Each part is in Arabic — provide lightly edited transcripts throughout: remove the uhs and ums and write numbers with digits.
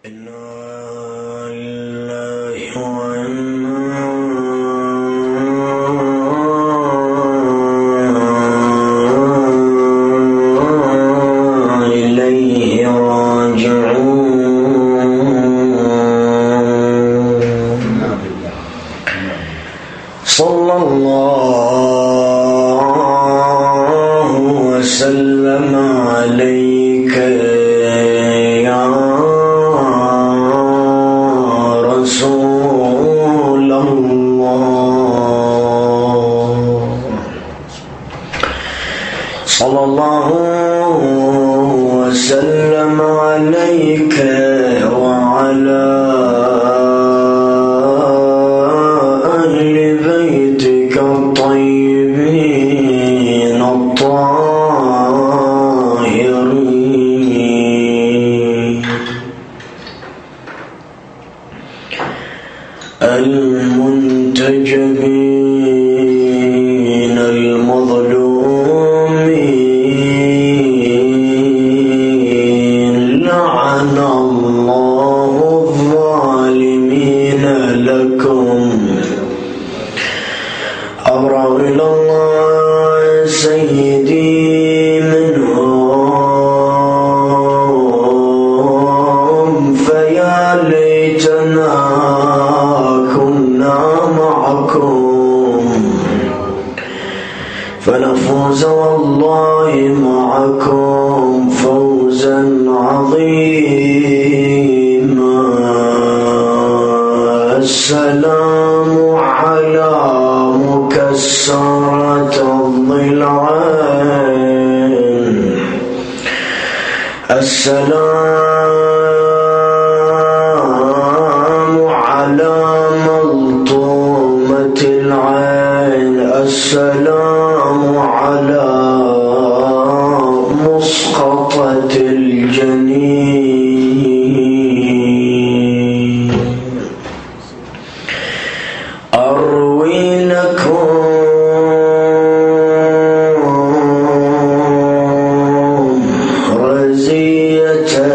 رزية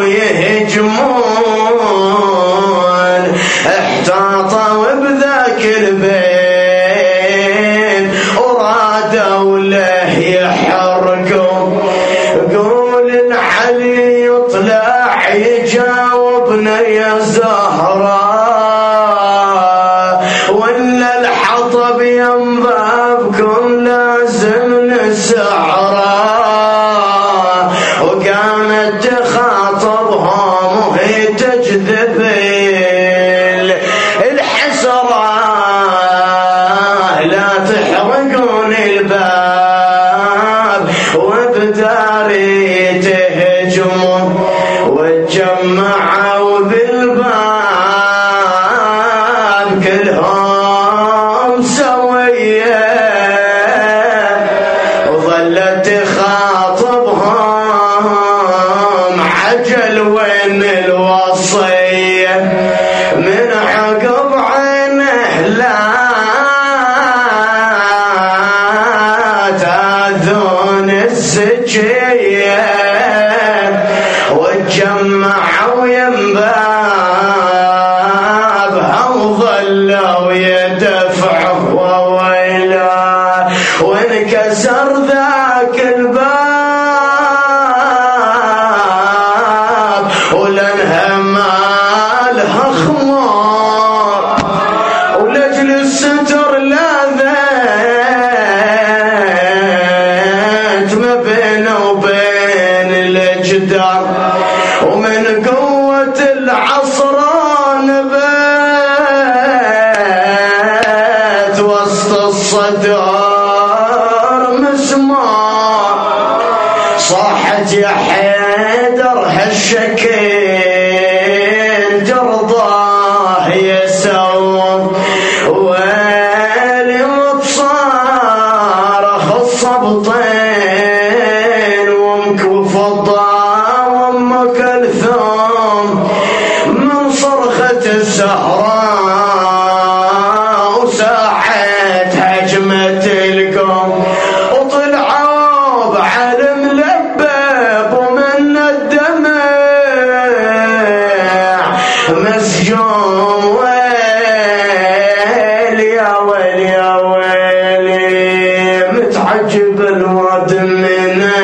ويهجمون احتاطوا بذاك البيت ورادوا له يحرقوا. قول العلي يطلع يجاوبنا يا زهراء، ولا الحطب ينبابكم لازم نسعره. وقامت تخاطبهم وهي تجذب الحسرة، لا تحرقون الباب وبداري تهجموا. وتجمعوا بالباب كلهم سوية، وظلت تخاطبهم عجل وين الوصية. من عقب عينه لا تاذون السجية، وتجمعوا ينبابها وظلوا يدفعوا. وويلا وانكسر ذاك الباب ولانها مالها خمار، ولجل الستر لاذت ما بينه وبين الجدار. ومن قوة العصران بيت وسط الصدر مسمار. صاحت يا حيدر هالشكل ترضاه يسوم، ويلي مبصار خص بطين وامك فضة وام كلثوم. من صرخة الزهراء وساحت هجمة القوم، وطلعوا بعلم لباب ومن الدمع مسجوم. ويل يا ويل يا ويلي متعجب الواد منه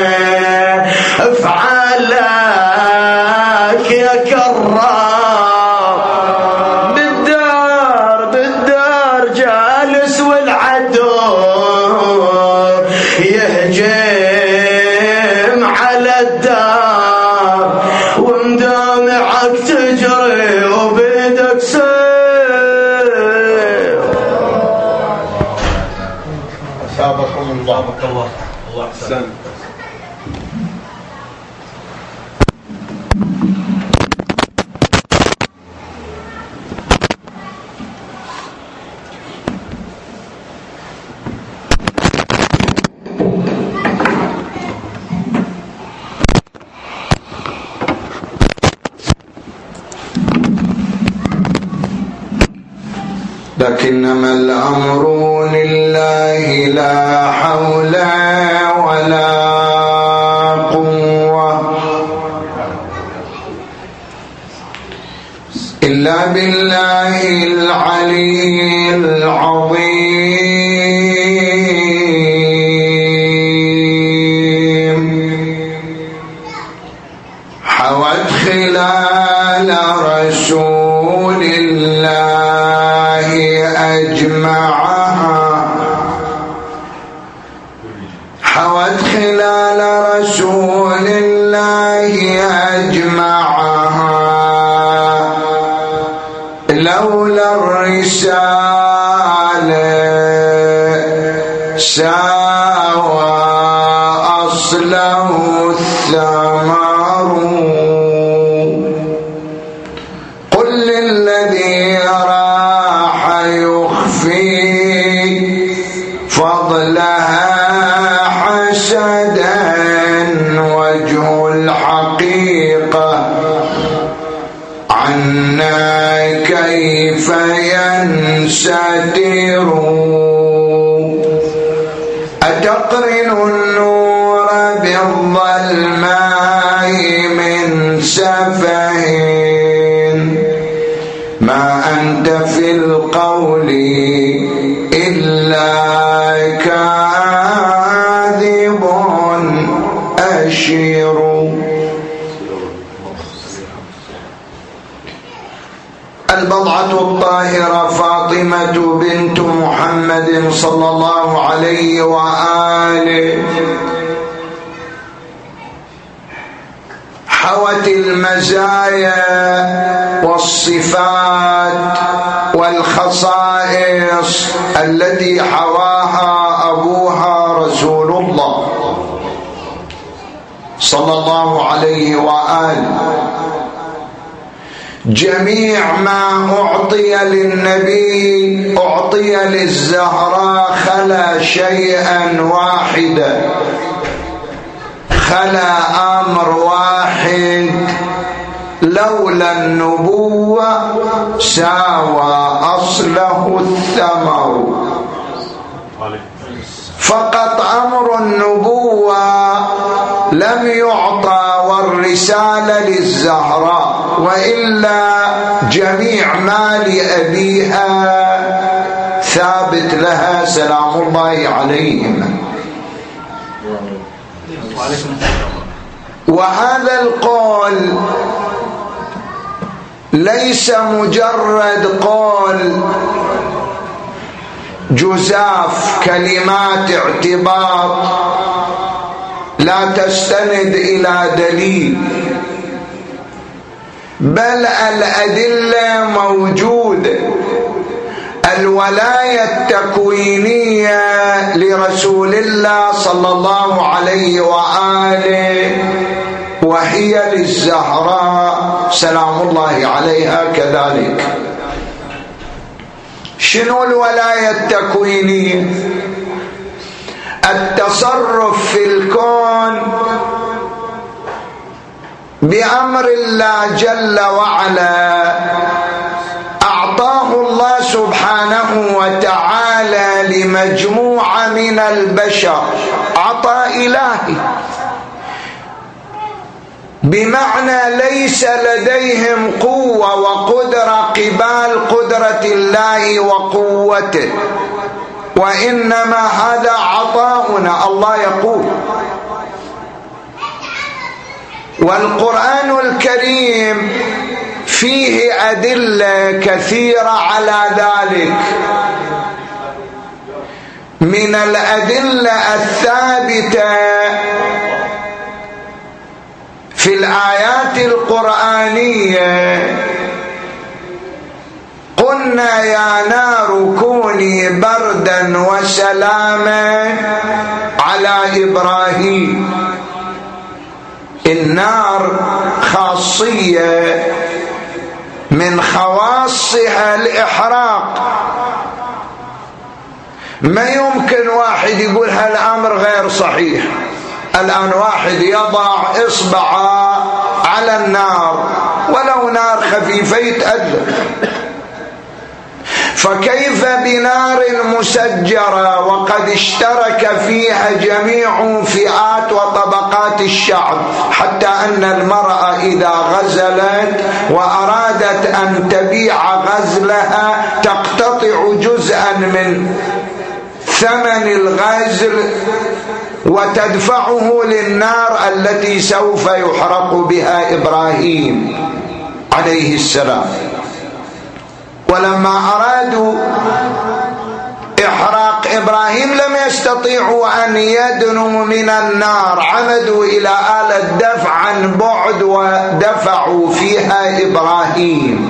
افعالك يا كرام. بالدار جالس والعدو يهجم على الدار، ومدامعك تجري وبيدك سيف. أصابكم الله. الله أحسن. لكنما الأمر لله لا حول ولا قوة إلا بالله العلي العظيم. حوت خلال رسول الله أجمعها، حوت خلال رسول الله أجمعها. لولا الرسالة ساوى أصله الثمر. قل للذي راح يخفي فضلها حسدا وجه الحقيقة عنا كيف ينستر. أتقرن النور بالظلماء من سفه ما أنت في القول إلا كاذب أشير. البضعة الطاهرة فاطمة بنت محمد صلى الله عليه وآله حوت المزايا والصفات والخصائص التي حواها أبوها رسول الله صلى الله عليه وآله. جميع ما أعطي للنبي أعطي للزهراء خلا شيئا واحدا، خلا أمر واحد، لولا النبوة ساوى أصله الثمر. فقط أمر النبوة لم يعطى والرسالة للزهراء، وإلا جميع ما لأبيها ثابت لها سلام الله عليهم. وهذا القول ليس مجرد قول جزاف كلمات اعتباط لا تستند إلى دليل، بل الأدلة موجودة. الولاية التكوينية لرسول الله صلى الله عليه وآله وهي للزهراء سلام الله عليها كذلك. شنو الولاية التكوينية؟ التصرف في الكون بأمر الله جل وعلا. أعطاه الله سبحانه وتعالى لمجموعة من البشر عطاء إلهي، بمعنى ليس لديهم قوة وقدرة قبال قدرة الله وقوته، وإنما هذا عطاؤنا. الله يقول، والقرآن الكريم فيه أدلة كثيرة على ذلك. من الأدلة الثابتة في الآيات القرآنية: قلنا يا نار كوني بردا وسلاما على إبراهيم. النار خاصية من خواصها الإحراق. ما يمكن واحد يقول هالأمر غير صحيح. الآن واحد يضع إصبعه على النار ولو نار خفيفة يتأذى، فكيف بنار مسجرة وقد اشترك فيها جميع فئات وطبقات الشعب، حتى أن المرأة إذا غزلت وأرادت أن تبيع غزلها تقتطع جزءا من ثمن الغزل وتدفعه للنار التي سوف يحرق بها إبراهيم عليه السلام. ولما أرادوا إحراق إبراهيم لم يستطيعوا أن يدنوا من النار، عمدوا إلى آلة دفع عن بعد ودفعوا فيها إبراهيم.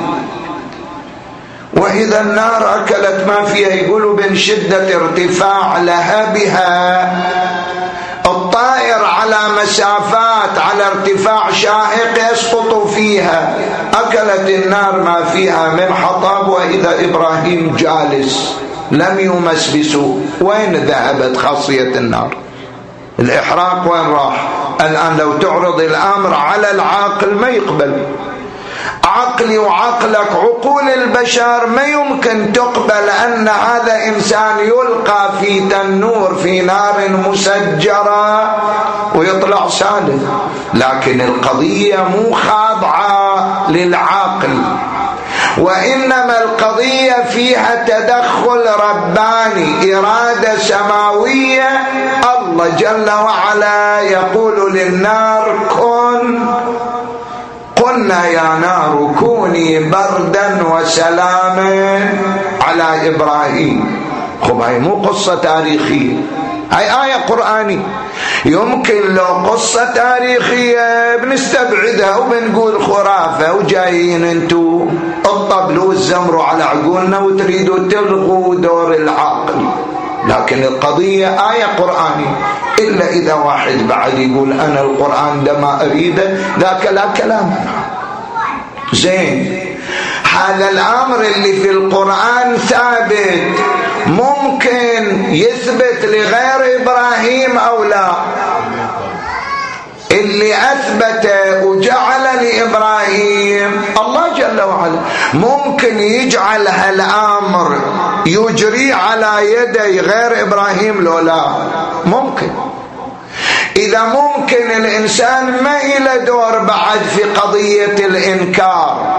وإذا النار أكلت ما فيها، يقولوا من شدة ارتفاع لهبها الطائر على مسافات على ارتفاع شاهق يسقط فيها. أكلت النار ما فيها من حطب، وإذا إبراهيم جالس لم يمس بسوء. وين ذهبت خاصية النار؟ الإحراق وين راح؟ الآن لو تعرض الأمر على العاقل ما يقبل. عقلي وعقلك عقول البشر ما يمكن تقبل أن هذا إنسان يلقى في تنور في نار مسجرة ويطلع سالم. لكن القضية مو خاضعة للعقل، وإنما القضية فيها تدخل رباني، إرادة سماوية. الله جل وعلا يقول للنار كن، قلنا يا نار كوني بردا وسلاما على إبراهيم. خب هاي مو قصة تاريخية، هاي آية قرآنية. يمكن لو قصة تاريخية بنستبعدها وبنقول خرافة، وجايين انتو الطبلوا والزمروا على عقولنا وتريدوا تلغوا دور العقل. لكن القضية آية قرآنية. إلا إذا واحد بعد يقول أنا القرآن ده ما أريده، ذاك لا كلام. زين، هذا الأمر اللي في القرآن ثابت، ممكن يثبت لغير إبراهيم أو لا؟ اللي أثبت وجعل لإبراهيم الله جل وعلا، ممكن يجعل هالأمر يجري على يدي غير إبراهيم لو لا؟ ممكن. إذا ممكن الإنسان ما إلى دور بعد في قضية الإنكار.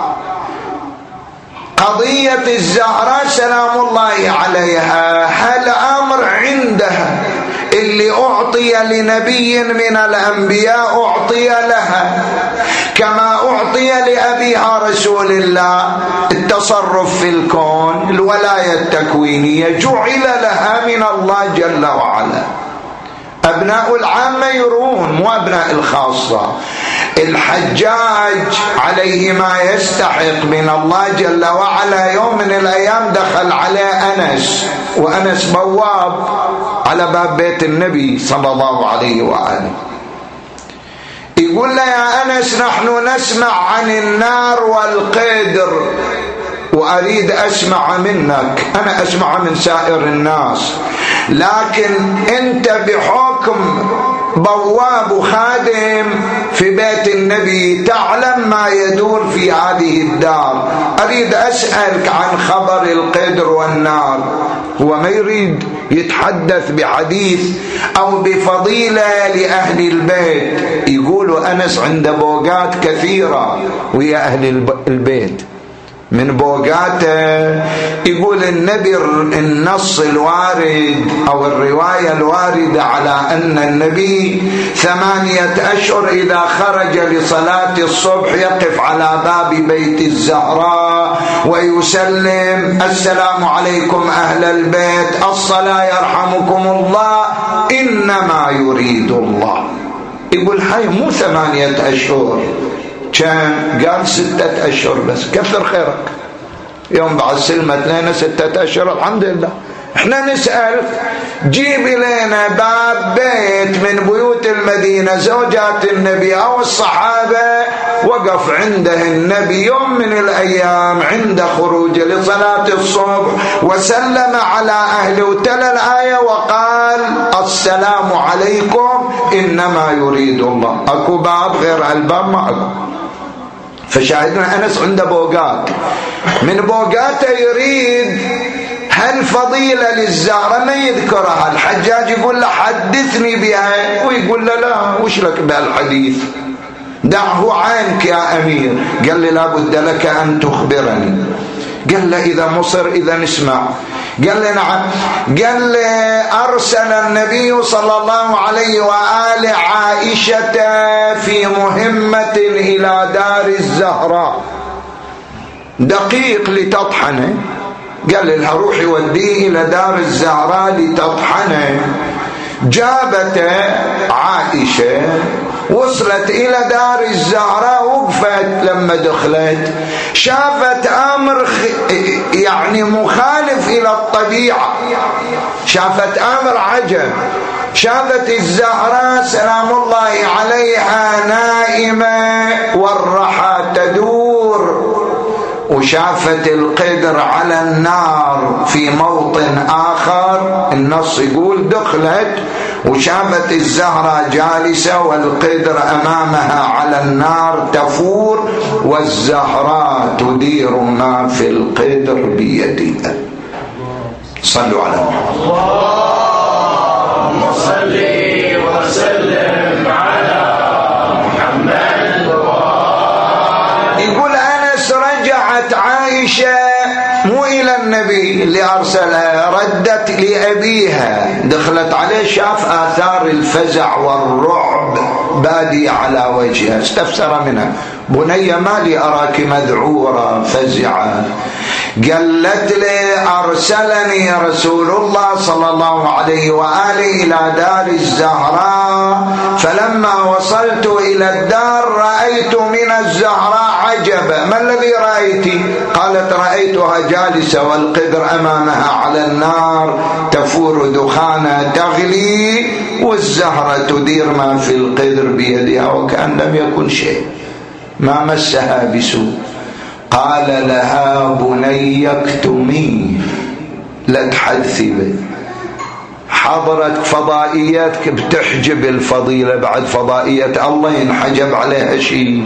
قضية الزهراء سلام الله عليها هل أمر عندها اللي أعطي لنبي من الأنبياء أعطي لها، كما أعطي لأبيها رسول الله التصرف في الكون، الولاية التكوينية جعل لها من الله جل وعلا. أبناء العامة يرون، مو أبناء الخاصة. الحجاج عليه ما يستحق من الله جل وعلا. يوم من الأيام دخل عليه أنس، وأنس بواب على باب بيت النبي صلى الله عليه وآله. يقول له يا أنس نحن نسمع عن النار والقدر وأريد أسمع منك. أنا أسمع من سائر الناس، لكن أنت بحكم بواب وخادم في بيت النبي تعلم ما يدور في هذه الدار. أريد أسألك عن خبر القدر والنار. هو ما يريد يتحدث بحديث أو بفضيلة لأهل البيت. يقولوا أنس عند بوقات كثيرة ويا أهل البيت. من بوقاته يقول النبي، النص الوارد أو الرواية الواردة على أن النبي 8 أشهر إذا خرج لصلاة الصبح يقف على باب بيت الزهراء ويسلم السلام عليكم أهل البيت، الصلاة يرحمكم الله، إنما يريد الله. يقول هاي مو 8 أشهر، كان قال 6 أشهر بس. كثر خيرك، يوم بعد سلمة لنا 6 أشهر الحمد لله. احنا نسأل جيب لنا باب بيت من بيوت المدينة زوجات النبي أو الصحابة وقف عنده النبي يوم من الأيام عند خروجه لصلاة الصبح وسلم على أهله وتلا الآية وقال السلام عليكم إنما يريد الله. أكو باب غير الباب ما أكو. فشاهدنا أنس عنده بوقات، من بوقاته يريد هالفضيلة للزهرة ما يذكرها. الحجاج يقول له حدثني بها، ويقول له لا، وش لك بهالحديث، دعه عنك يا أمير. قال لي لابد لك أن تخبرني. قال له إذا مصر إذا نسمع. قال لي نعم. قال لي أرسل النبي صلى الله عليه وآله عائشة في مهمة إلى دار الزهراء دقيق لتطحنه. قال لي روحي وديه إلى دار الزهراء لتطحنه. جابت عائشة، وصلت إلى دار الزهراء، وقفت. لما دخلت شافت أمر يعني مخالف إلى الطبيعة، شافت أمر عجب. شافت الزهراء سلام الله عليها نائمة والرحى تدور، وشافت القدر على النار في موطن آخر. النص يقول دخلت وشافت الزهرة جالسة والقدر أمامها على النار تفور، والزهراء تدير ما في القدر بيدها. صلوا على محمد. اللهم صل وسلم على محمد. يقول أنس رجعت عائشة مو إلى النبي اللي أرسلها، ردت لأبيها، دخلت عليه شاف آثار الفزع والرعب بادي على وجهها، استفسر منها: بني ما لي أراك مذعورة فزعة؟ قالت لي: أرسلني رسول الله صلى الله عليه وآله إلى دار الزهراء، فلما وصلت إلى الدار رأيت من الزهراء عجبا. ما الذي رأيت؟ قالت: رأيتها جالسة والقدر أمامها على النار تفور دخانا تغلي، والزهرة تدير ما في القدر بيدها وكأن لم يكن شيء، ما مسها بسوء. قال لها: بني اكتميه، لا تحدثي به. حضرت فضائياتك بتحجب الفضيلة، بعد فضائية الله ينحجب عليها شيء.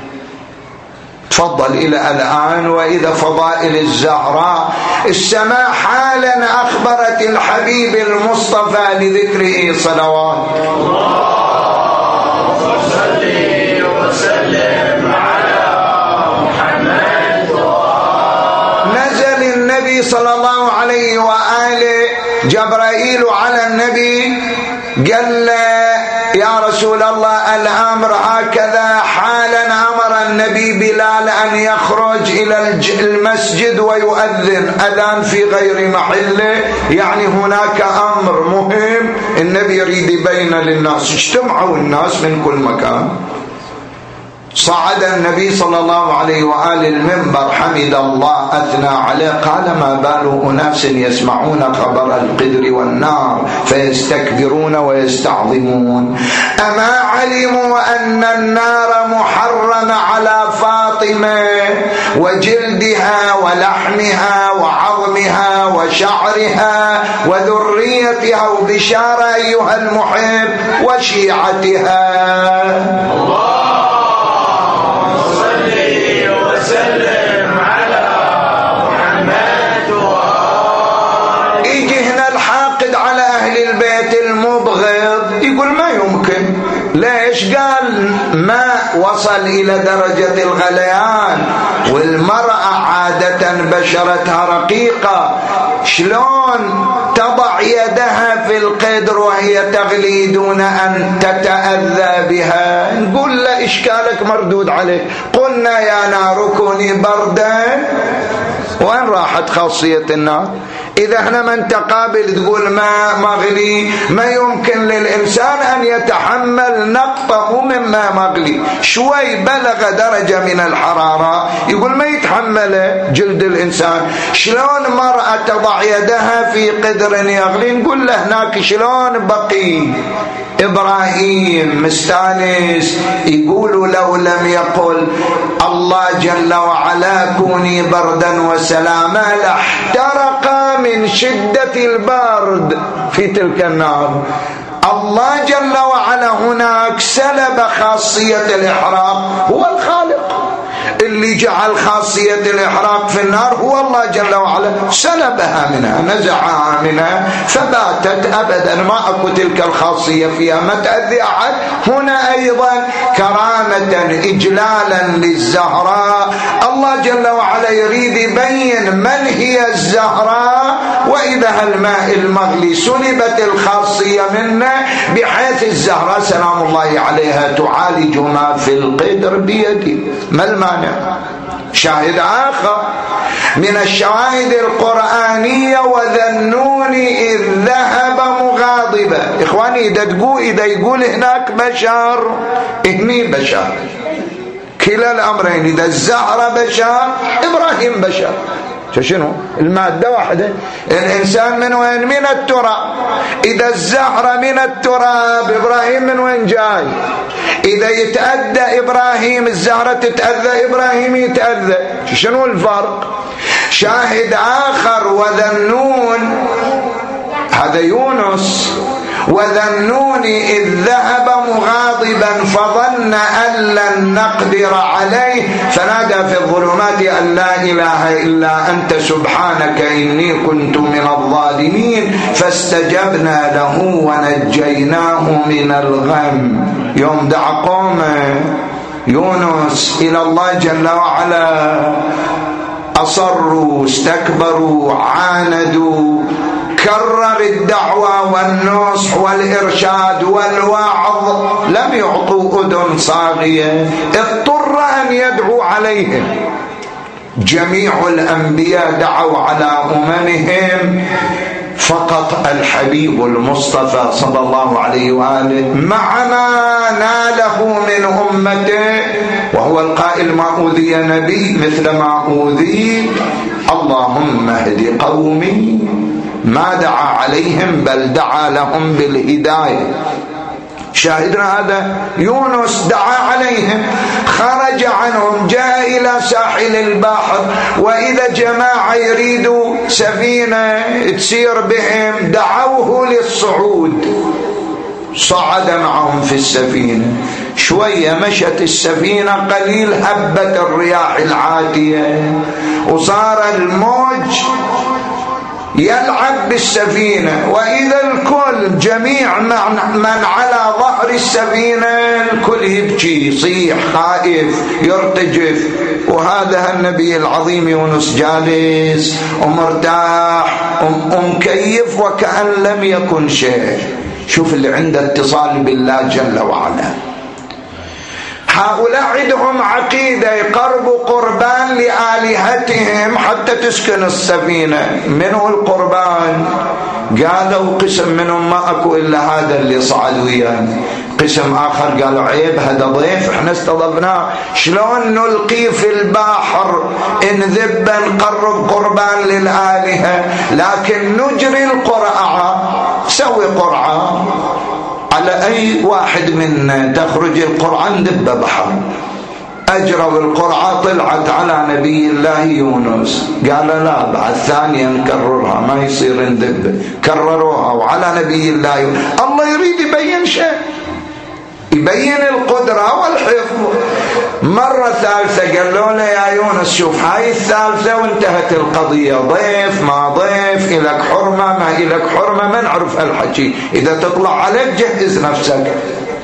تفضل إلى الآن. وإذا فضائل الزهراء، السماء حالا أخبرت الحبيب المصطفى لذكره صلوات اللهم صل وسلم على محمد. نزل النبي صلى الله عليه وآله جبرائيل على النبي، قال له: يا رسول الله الأمر هكذا. حالا أمر النبي بلال أن يخرج إلى المسجد ويؤذن أذان في غير محله، يعني هناك أمر مهم النبي يريد يبين للناس. اجتمعوا الناس من كل مكان. صعد النبي صلى الله عليه وآله المنبر، حمد الله، أثنى عليه، قال: ما بال أناس يسمعون خبر القدر والنار فيستكبرون ويستعظمون؟ أما علموا أن النار محرمة على فاطمة وجلدها ولحمها وعظمها وشعرها وذريتها، وبشارة أيها المحب، وشيعتها. وسلم على محمد. يجي هنا الحاقد على أهل البيت المبغض يقول: ما يمكن. ليش؟ قال: ما وصل إلى درجة الغليان، والمرأة عادة بشرتها رقيقة، شلون تضع يدها في القدر وهي تغلي دون أن تتأذى بها؟ نقول: لا، إشكالك مردود عليك. قلنا: يا نار كوني بردا. وين راحت خاصية النار؟ إذا احنا من تقابل تقول ماء مغلي، ما يمكن للإنسان أن يتحمل نقطة من ماء مغلي، شوي بلغ درجة من الحرارة يقول ما يتحمل جلد الإنسان. شلون مرأة تضع يدها في قدر يغلي؟ نقول له هناك شلون بقي إبراهيم مستانس، يقول: لو لم يقل الله جل وعلا كوني بردا وسلاما لاحترق من شدة البرد في تلك النار. الله جل وعلا هناك سلب خاصية الإحراق، هو الخالق اللي جعل خاصية الإحراق في النار، هو الله جل وعلا، سلبها منها، نزعها منها، فباتت أبدا ما أكو تلك الخاصية فيها، ما تأذي أحد. هنا أيضا كرامة إجلالا للزهراء، الله جل وعلا يريد يبين من هي الزهراء، وإذا الماء المغلي سلبت الخاصية منه، بحيث الزهراء سلام الله عليها تعالج ما في القدر بيدي. ما المانع؟ شاهد آخر من الشواهد القرآنية: وذنون إذ ذهب مغاضبا. إخواني، إذا يقول هناك بشر، هني بشر، كلا الأمرين، إذا الزهرة بشر إبراهيم بشر. شنو المادة واحدة، الإنسان من وين؟ من التراب. إذا الزهرة من التراب، إبراهيم من وين جاي؟ إذا يتأذى إبراهيم الزهرة تتأذى، إبراهيم يتأذى. شنو الفرق؟ شاهد آخر: وذنون، هذا يونس، وذا النون إذ ذهب مغاضبا فظن أن لن نقدر عليه فنادى في الظلمات أن لا إله إلا أنت سبحانك إني كنت من الظالمين فاستجبنا له ونجيناه من الغم. يوم دعا قومه يونس إلى الله جل وعلا أصروا استكبروا عاندوا، كرر الدعوة والنصح والإرشاد والوعظ، لم يعطوا أذن صاغية، اضطر أن يدعو عليهم. جميع الأنبياء دعوا على أممهم، فقط الحبيب المصطفى صلى الله عليه وآله مع ما ناله من أمته، وهو القائل ما أوذي نبي مثل ما أوذي، اللهم اهد قومي، ما دعا عليهم بل دعا لهم بالهداية. شاهدنا هذا يونس دعا عليهم، خرج عنهم جاء إلى ساحل البحر، وإذا جماعة يريدوا سفينة تسير بهم دعوه للصعود، صعد معهم في السفينة، شوية مشت السفينة قليل هبت الرياح العاتية وصار الموج يلعب بالسفينة، وإذا الكل جميع من على ظهر السفينة الكل يبكي يصيح خائف يرتجف، وهذا النبي العظيم يونس جالس ومرتاح ومكيف وكأن لم يكن شيء. شوف اللي عنده اتصال بالله جل وعلا. هؤلاء عندهم عقيدة يقربوا قربان لآلهتهم حتى تسكن السفينة. منه القربان؟ قالوا قسم منهم ما أكو إلا هذا اللي صعد ويانا، قسم آخر قالوا عيب هذا ضيف احنا استضفناه، شلون نلقيه في البحر نذبه نقرب قربان للآلهة، لكن نجري القرعة، سوي قرعة على أي واحد منا تخرج القرعة ندب بحر. أجروا القرعة طلعت على نبي الله يونس، قال لا بعد ثانية نكررها ما يصير ندب، كرروها وعلى نبي الله يونس. الله يريد يبين شيء، يبين القدرة والحفظ. مرة ثالثة قالوا له يا يونس شوف هاي الثالثة وانتهت القضية، ضيف ما ضيف إلك حرمة ما إلك حرمة ما نعرف هالحكي، إذا تطلع عليك جهز نفسك.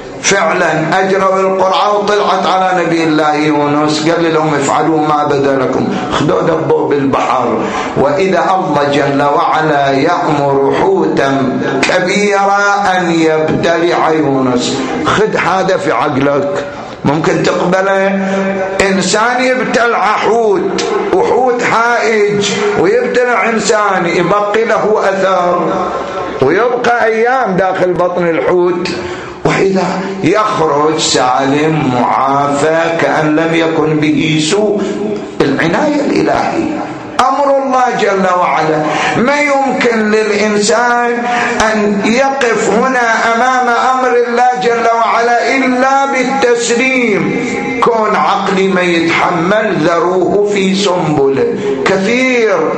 فعلا أجروا القرعة وطلعت على نبي الله يونس، قال لهم افعلوا ما بدا لكم، خذوا دبوا بالبحر، وإذا الله جل وعلا يأمر حوتا كبيرا أن يبتلع يونس. خذ هذا في عقلك، ممكن تقبله؟ إنسان يبتلع حوت، وحوت حائج ويبتلع إنسان، يبقي له أثر ويبقى أيام داخل بطن الحوت، وإذا يخرج سالم معافى كأن لم يكن به سوء. العناية الإلهية أمر الله جل وعلا. ما يمكن للإنسان أن يقف هنا أمام أمر الله جل وعلا إلا بالتسليم. كون عقلي ما يتحمل ذروه في سنبله. كثير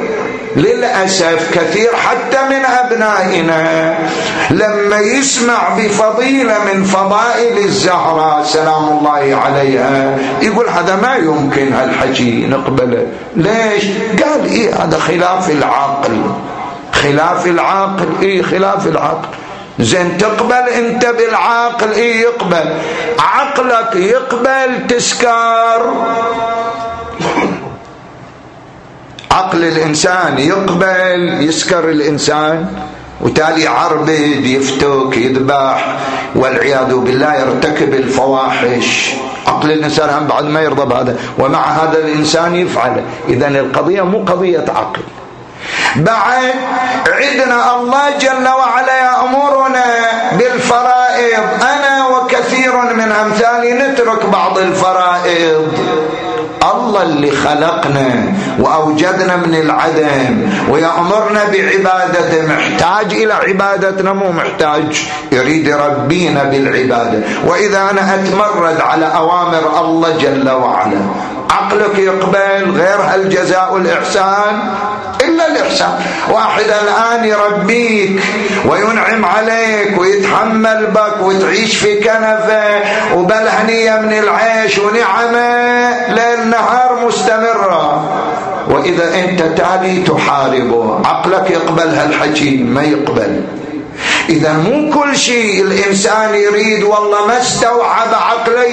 للأسف كثير حتى من أبنائنا لما يسمع بفضيلة من فضائل الزهراء سلام الله عليها يقول هذا ما يمكن هالحكي نقبله. ليش؟ قال إيه هذا خلاف العقل. خلاف العقل؟ إيه خلاف العقل. زين تقبل انت بالعقل؟ إيه يقبل. عقلك يقبل تسكر، عقل الإنسان يقبل يسكر الإنسان، وتالي عربد يفتك يذبح والعياذ بالله يرتكب الفواحش. عقل الإنسان هم بعد ما يرضى بهذا، ومع هذا الإنسان يفعله. إذن القضية مو قضية عقل. بعد عندنا الله جل وعلا يأمرنا بالفرائض. أنا وكثير من أمثالي نترك بعض الفرائض. الله اللي خلقنا وأوجدنا من العدم ويأمرنا بعبادته، محتاج إلى عبادتنا؟ مو محتاج، يريد ربينا بالعبادة. وإذا أنا أتمرد على أوامر الله جل وعلا عقلك يقبل غير هالجزاء والإحسان إلا الإحسان. واحد الآن يربيك وينعم عليك ويتحمل بك وتعيش في كنفه وبالهنية من العيش ونعمه ليل نهار مستمرة، وإذا أنت تالي تحاربه عقلك يقبل هالحكي؟ ما يقبل. إذا مو كل شيء الإنسان يريد والله ما استوعب عقله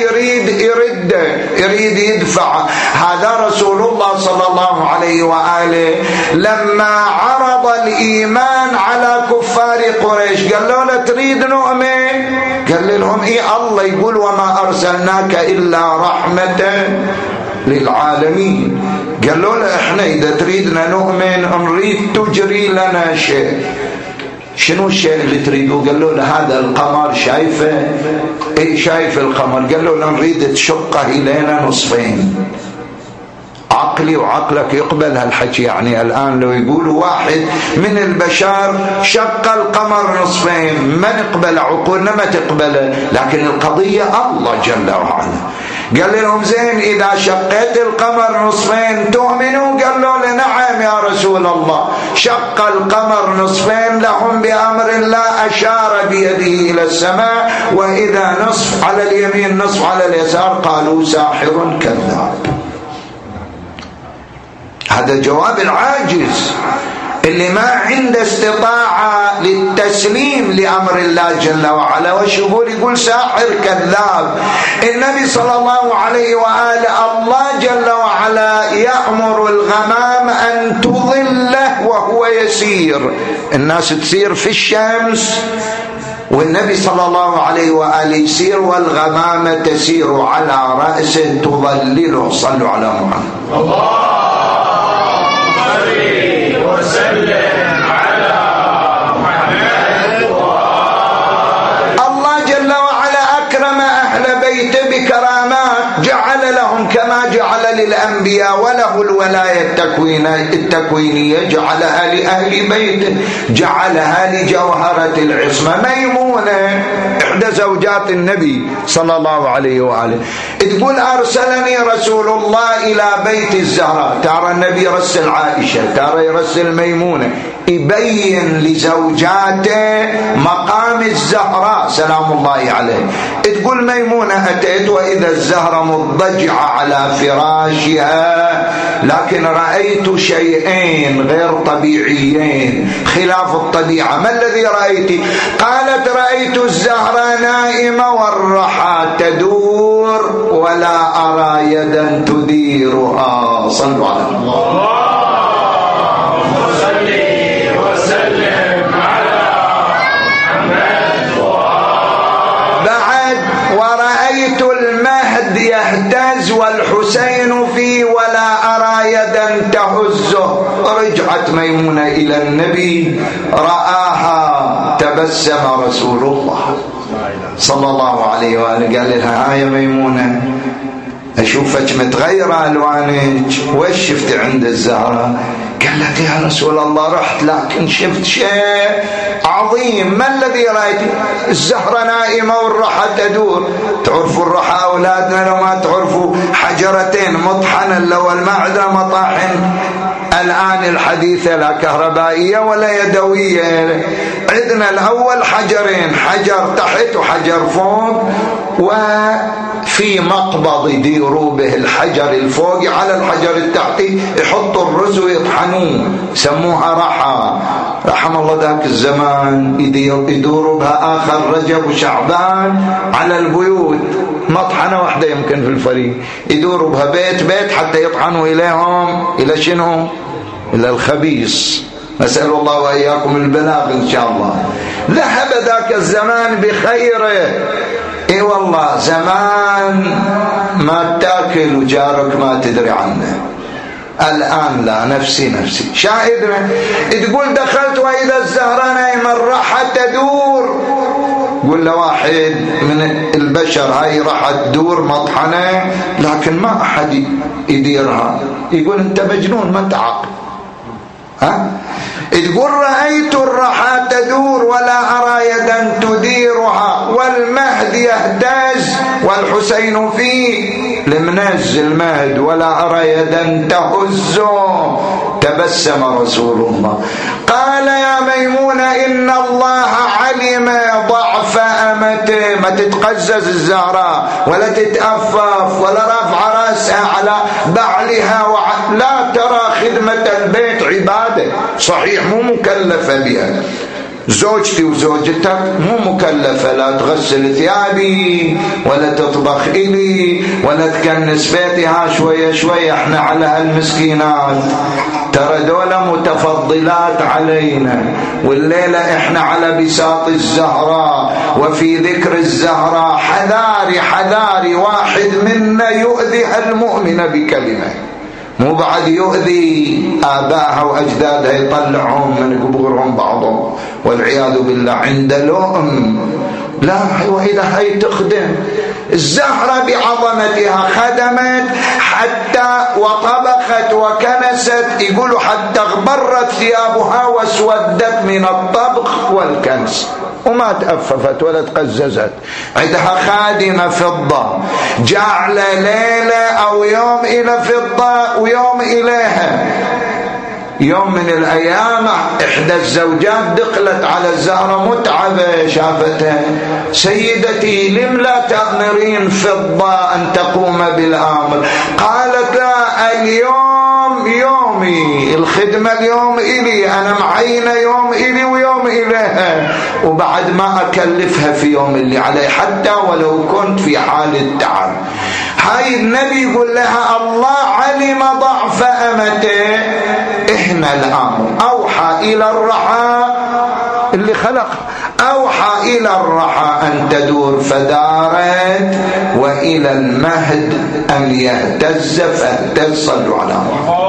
يريد يدفع. هذا رسول الله صلى الله عليه وآله لما عرض الإيمان على كفار قريش قال له لا تريد نؤمن؟ قال لهم الله يقول وما أرسلناك إلا رحمة للعالمين. قال له لا احنا إذا تريدنا نؤمن نريد تجري لنا شيء. شنو الشيء اللي تريدوه؟ قال له هذا القمر شايفه؟ شايف القمر. قال له نريد تشقه إلينا نصفين. عقلي وعقلك يقبل هالحكي؟ يعني الآن لو يقول واحد من البشر شق القمر نصفين ما نقبل، عقولنا ما تقبله، لكن القضية الله جل وعلا. قال لهم زين إذا شقيت القمر نصفين تؤمنوا؟ قال له نعم يا رسول الله. شق القمر نصفين لهم بأمر الله، أشار بيده إلى السماء وإذا نصف على اليمين نصف على اليسار قالوا ساحر كذاب. هذا جواب العاجز اللي ما عنده استطاعة للتسليم لأمر الله جل وعلا. وش يقول ساحر كذاب. النبي صلى الله عليه وآله الله جل وعلا يأمر الغمام أن تظله وهو يسير. الناس تسير في الشمس والنبي صلى الله عليه وآله يسير والغمامة تسير على رأسه تظلله. صلوا على محمد. الله وسلم على محمد. الله جل وعلا أكرم أهل بيته بكرامات، جعل لهم كما جعل للأنبياء وله الولاية التكوينية جعلها لأهل بيته، جعلها لجوهرة العصمة. ميمونة إحدى زوجات النبي صلى الله عليه وآله تقول أرسلني رسول الله إلى بيت الزهراء. ترى النبي يرسل عائشة، ترى يرسل ميمونة، يبين لزوجاته مقام الزهراء سلام الله عليه. تقول ميمونة أتيت وإذا الزهرة مضجعة على فراشها، لكن رأيت شيئين غير طبيعيين خلاف الطبيعة. ما الذي رأيت؟ قالت رأيت الزهرة نائمة والرحى تدور ولا أرى يدا تديرها. صلوا على الله. ورأيت المهد يهتز والحسين فيه ولا أرى يدا تهزه. رجعت ميمونة إلى النبي رآها تبسم رسول الله صلى الله عليه وآله قال لها يا ميمونة أشوفك متغيرة ألوانك، وش شفت عند الزهرة؟ قالت يا رسول الله رحت لكن شفت شيء عظيم. ما الذي رأيت؟ الزهرة نائمة والرحى تدور. تعرفوا الرحى أولادنا لو ما تعرفوا حجرتين مطحنة، لو ما عندنا مطاحن الآن الحديثة لا كهربائية ولا يدوية. عندنا الأول حجرين، حجر تحت وحجر فوق، وفي مقبض يديروا به الحجر الفوقي على الحجر التحتي يحطوا الرز ويطحنوه سموها رحى. رحم الله ذاك الزمان يدوروا بها آخر رجب وشعبان على البيوت، مطحنة واحدة يمكن في الفريق، يدوروا بها بيت بيت حتى يطحنوا إليهم إلى شنو؟ إلى الخبيث. نسأل الله وإياكم البلاغ إن شاء الله. ذهب ذاك الزمان بخيره. اي والله زمان ما تاكل وجارك ما تدري عنه. الآن لا، نفسي شاهدنا. تقول دخلت وإذا الزهرة نايمة الرحى تدور. قول له واحد من البشر هاي راح تدور مطحنة لكن ما أحد يديرها، يقول أنت مجنون ما تعقل. تقول رأيت الرحى تدور ولا أرى يدا تديرها والمهد يهتز والحسين فيه لمنزل مهد ولا أرى يدا تهز. تبسم رسول الله قال يا ميمونة إن الله علم ضعف أمته. ما تتقزز الزهراء ولا تتأفف ولا رفع رأسها على بعلها لا ترى خدمة البيت عبادة صحيح مو مكلفة بها. زوجتي وزوجتك مو مكلفة لا تغسل ثيابي ولا تطبخ إلي ولا تكنس بيتها شوية شوية. احنا على هالمسكينات ترى دولة متفضلات علينا، والليلة احنا على بساط الزهراء وفي ذكر الزهراء. حذاري حذاري واحد منا يؤذي المؤمن بكلمة، مو بعد يؤذي آبائها وأجدادها يطلعهم من قبورهم بعضهم والعياذ بالله عند لؤم. لا، وإذا هي تخدم الزهرة بعظمتها خدمت حتى وطبخت وكنست، يقولوا حتى اغبرت ثيابها واسودت من الطبخ والكنس وما تأففت ولا تقززت. عندها خادمة فضة جعل ليلة أو يوم إلى فضة ويوم إليها. يوم من الأيام إحدى الزوجات دخلت على الزهرة متعبة، شافتها سيدتي لم لا تأمرين فضة أن تقوم بالأمر؟ قالت لا، اليوم يومي، الخدمة اليوم إلي، أنا معينة يوم إلي ويوم إليها، وبعد ما أكلفها في يوم اللي علي حتى ولو كنت في حال التعب. هاي النبي يقول لها الله علم ضعف أمته. إحنا الأمر أوحى إلى الرحى اللي خلق، أوحى إلى الرحى أن تدور فدارت، وإلى المهد أن يهتز فاهتز. صلوا على محمد.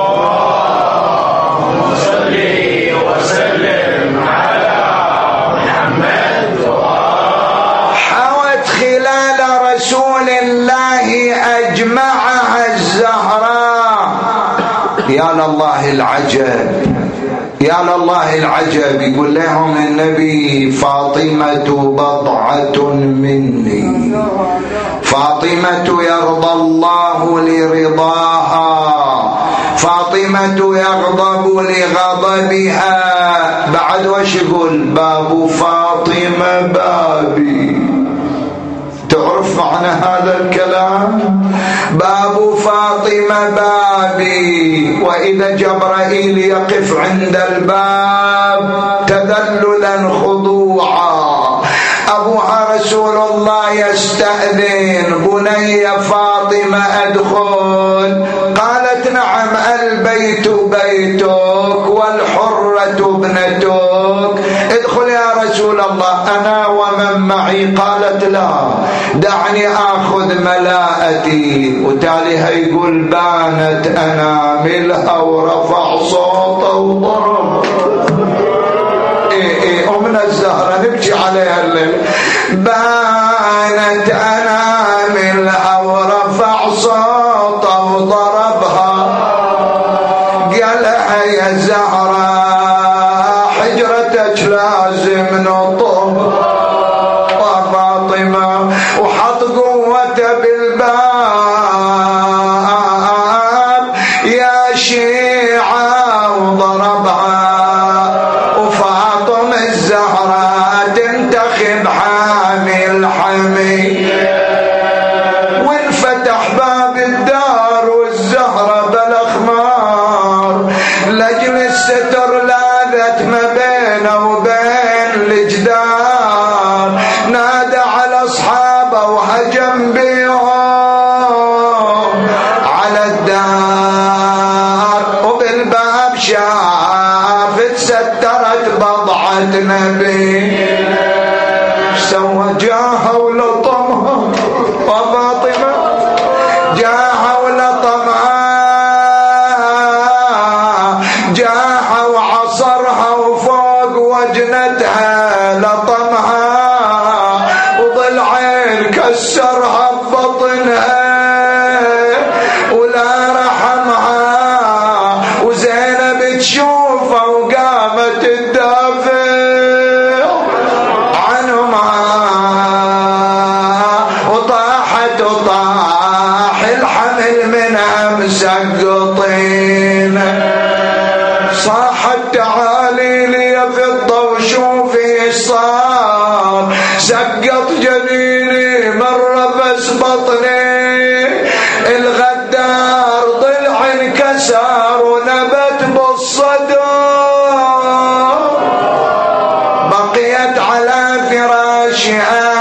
صلي وسلم على محمد. حوت خلال رسول الله أجمعها الزهراء. يا لله العجب، يا لله العجب. يقول لهم النبي فاطمة بضعة مني، فاطمة يرضى الله لرضاها، فاطمة يغضب لغضبها. بعد وش يقول؟ باب فاطمة بابي. تعرف معنى هذا الكلام؟ باب فاطمة بابي. وإذا جبرائيل يقف عند الباب تذللا خضوعا، أبوها رسول الله يستأذن، بني فاطمة أدخل. قالت نعم، البيت بيتك والحرة ابنتك، ادخل يا رسول الله، أنا ومن معي. قالت لا، دعني آخذ ملاءتي. وتاليها يقول بانت أناملها ورفع صوته وضرب. أمنا الزهرة نبكي عليها الليل. بانت أناملها ورفع صوته وضربها. قالها يا زهرة حجرتك لازم نطب، وفاطمة وحط قوته بالباب يا شيعة وضربها. وفاطمة الزهراء تنتخب حامي الحمي، وانفتح باب الدار والزهرة بالاخمار. لجل الستر لاذت ما بينه وبين الجدار. نادى على اصحابه وهجم بيهم على الدار، وبالباب شافت سترت بضعة نبي. سوى جاها ولطمها، وفاطمة جاها ولطمها، جاها وعصرها وفوق وجنتها لطمها، وضلعين كسرها ببطنها ولا رحمها. وزينب تشوفها وقامت تدافع عنهم. تعالي لي في الضوء في الصار سقط جنيني مرة بس بطني الغدار ضلع انكسر ونبت بالصدر بقيت على فراشها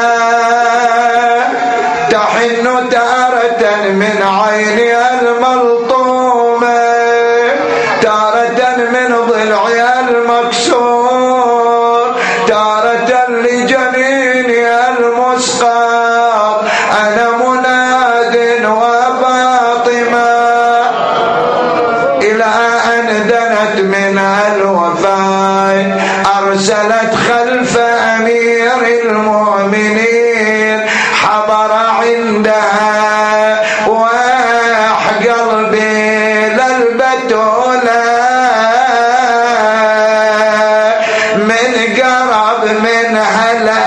تحن تارة من عينها الملطومة تارة من ضلعها المكسور تارة لجنينها المسقط أنا مناد وفاطمة إلى أن دنت منها الوفاة أرسلت خلف أمير المؤمنين حضر عندها واح قلبي للبتولة من قرب منها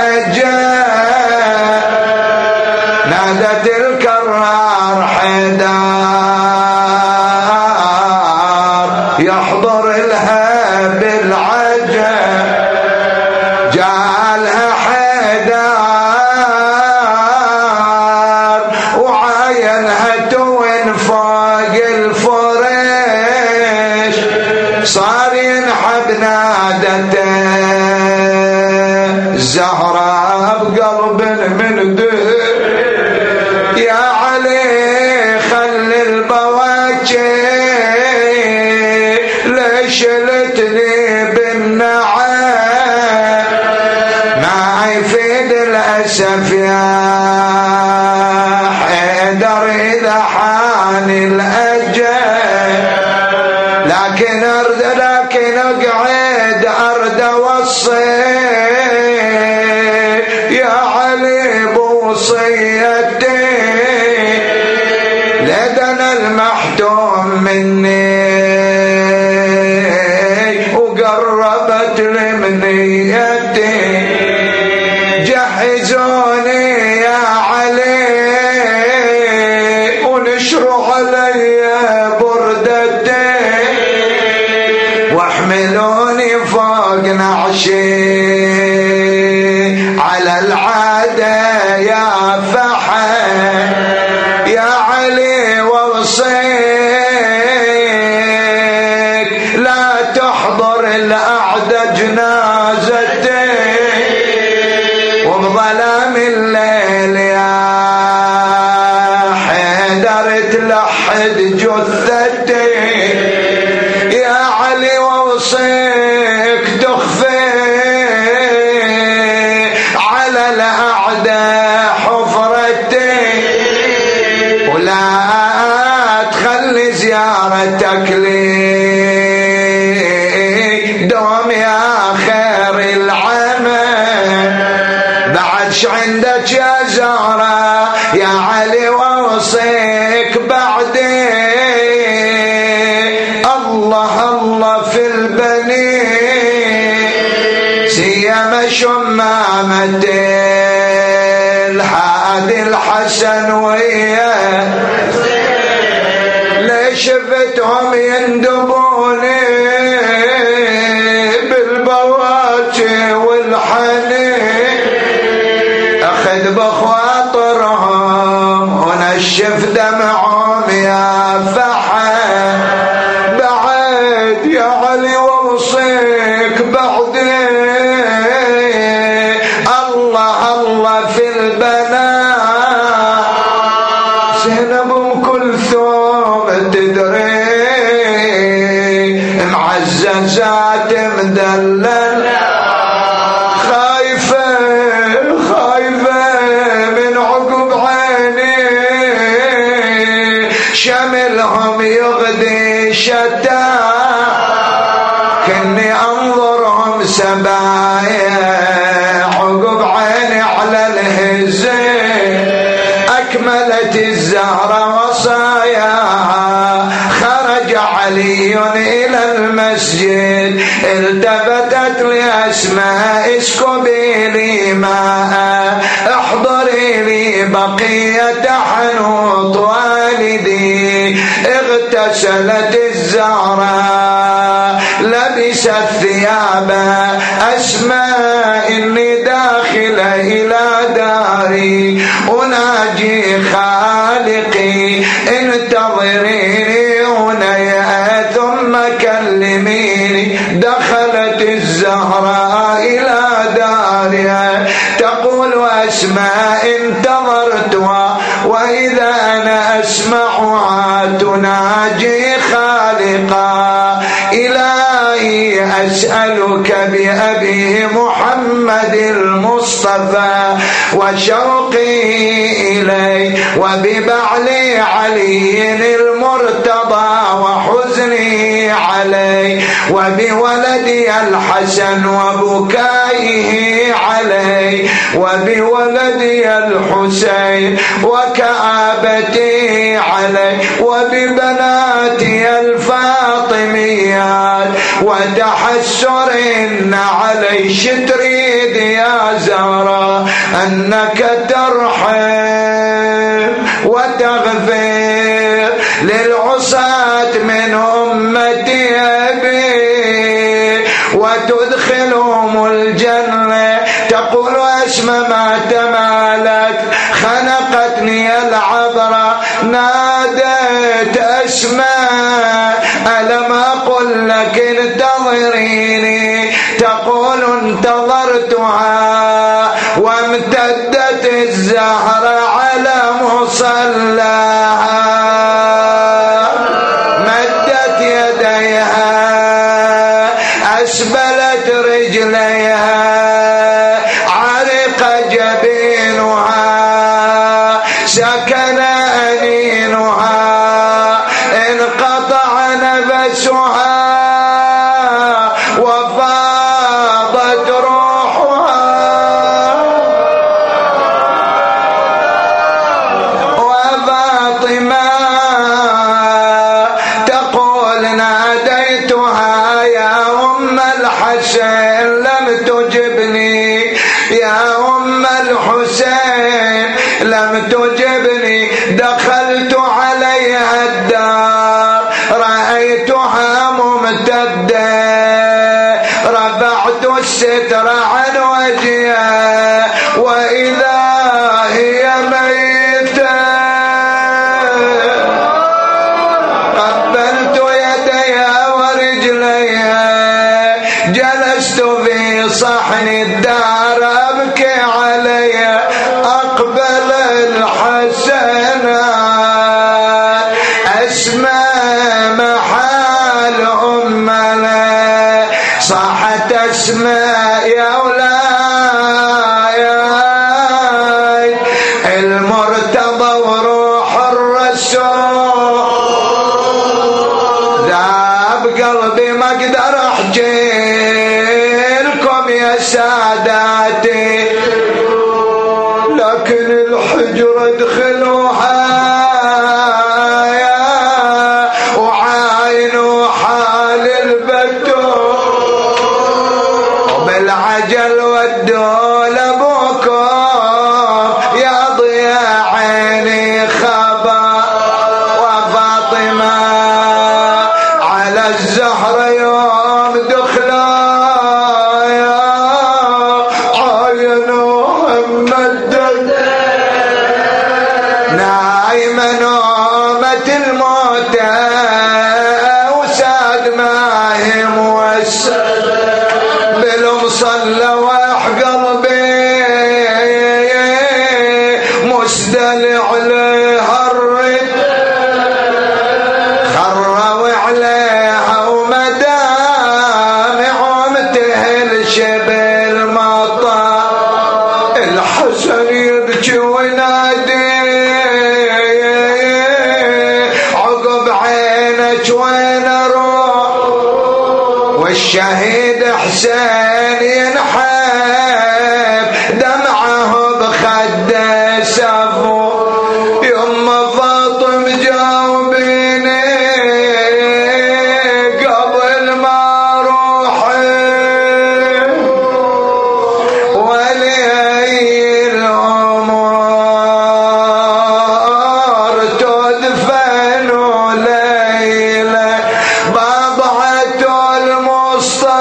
الأجال نادت الكرار حدار يحضر لها بالعجل جالها حدار وعاينها توين فوق الفريش صار ينحب نادته الزهراء بقلب من دهر يا علي خلي البواكي ليش شلتني بالنعام ما يفيد الأسف يا حيدر إذا حان الأجل لكن اقعد أرد وصي يا علي بوصيتي لدنا المحتوم مني وقربت لمنيتي جهزوني يا علي ونشروا علي بردتي واحملوني فوق نعشي على العادة يا فحل يا علي ووصيك لا تحضر الأعدى جنازتي وبظلام الليل يا حيدر تلحد جثتي يا علي ووصيك تخفي على الأعدى حفرتي ولا تخلي زيارتك لي دوم يا خير العمل بعدش عندك يا زهرة يا علي ووصيك بعدي الله الله في البنين سيما شمامتي الحادي الحسن وياه ليش شفتهم يندبوني بالبواكي والحنين اخذ بخواطرهم ونشف دمعهم يا فحل بعد يا علي ووصيك بعدي الله الله في البنات زينب ام كلثوم تدري معززات مدلل خايفة من عقب عيني شملهم يغدي شتى كني انظرهم سبايا عقب عيني على الهزين اكملت الزهرة وصاياها خرج علي الى المسجد التفتت لأسماء اسكبي لي ماء احضري لي بقية حنوط والدي اغتسلت الزهراء لبست ليس الثياب أسماء إني داخل إلى داري أناجي خالقي انتظريني هنيئا ثم كلميني. دخلت الزهراء إلى دارها تقول أسماء انتظرتها وإذا أنا أسمعها تناجي خالقا. إلهي أسألك بأبي محمد المصطفى وشوقي إليه وببعلي علي المرتضى وحزني عليه وبولدي الحسن وبكائه عليه وبولدي الحسين وكآبتي عليه وببناتي الفاطميات وتحسرن علي. شتريد يا زهرة أنك ترحم وتغفر للعصاة من أمتي أبي وتدخلهم الجنة. تقول أسمى ما تمالك خنقتني العبرة ناديت أسماء ألم أقل لك انتظريني. تقول انتظرتها وامتدت الزهرة على مصلاها مدت يديها أسبلت رجليها عرق جبينها سكن أنينها انقطع نفسها وفاضت روحها وفاطمة تقول ناديتها يا أم الحسين لم تجبني يا أم الحسين لم تجبني. دخلت عليها الدار رأيتها ممتدة رفعت الستر عن وجهها وإذا هي ميتة. قبلت يديها ورجليها جلست في صحن الدار أبكي عليها. أقبل الحسن أسمى محال أمنا صحت أسماء يا أولاي المرتضى وروح الرسول. ذاب قلبي ما أقدر أحجيلكم يا ساداتي لكن الحجرة ادخلوها وعاينوا حال البتول وبالعجل ودوا لابوكم يا ضياء عيني خبر. وفاطمة على الزهر يوم دخلوا نايمة نومة الموتى وساد ما هي موسد بالمصلى وح قلبي مسدل عليها الرد خروا عليها ومدامع متهل شبل مطا. الحسن يبكي وينادي وين اروح والشهيد حسين ينحب دمعه بخده سفو. يما فاطم جاوبيني قبل ما اروح ولي الامور تدفن ليله بضعة المصطفى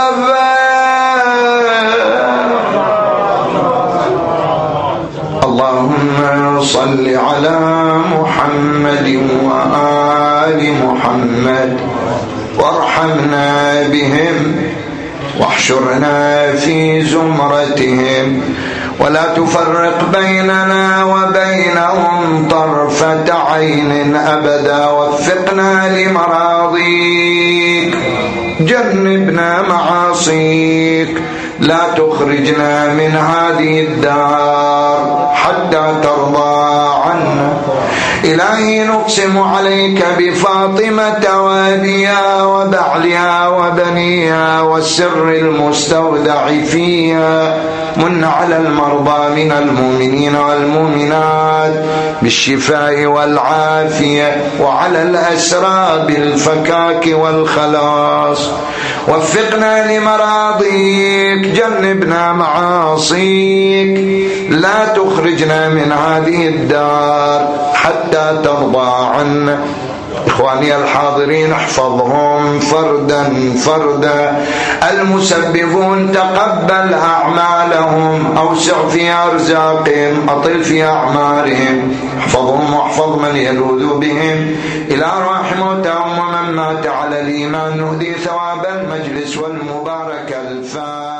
وارحمنا بهم واحشرنا في زمرتهم ولا تفرق بيننا وبينهم طرفة عين أبدا وفقنا لمراضيك جنبنا معاصيك لا تخرجنا من هذه الدار حتى ترضى عنا إلهي نقسم عليك بفاطمة وابيها وبعلها وبنيها والسر المستودع فيها من على المرضى من المؤمنين والمؤمنات بالشفاء والعافية وعلى الأسرى بالفكاك والخلاص وفقنا لمراضيك جنبنا معاصيك لا تخرجنا من هذه الدار حتى ترضى عنا إخواني الحاضرين احفظهم فردا فردا المسببون تقبل أعمالهم أوسع في أرزاقهم أطل في أعمارهم احفظهم واحفظ من يلوذ بهم إلى أرواح موتاهم ومن مات على الإيمان نهدي ثواب المجلس والمبارك الفاتح.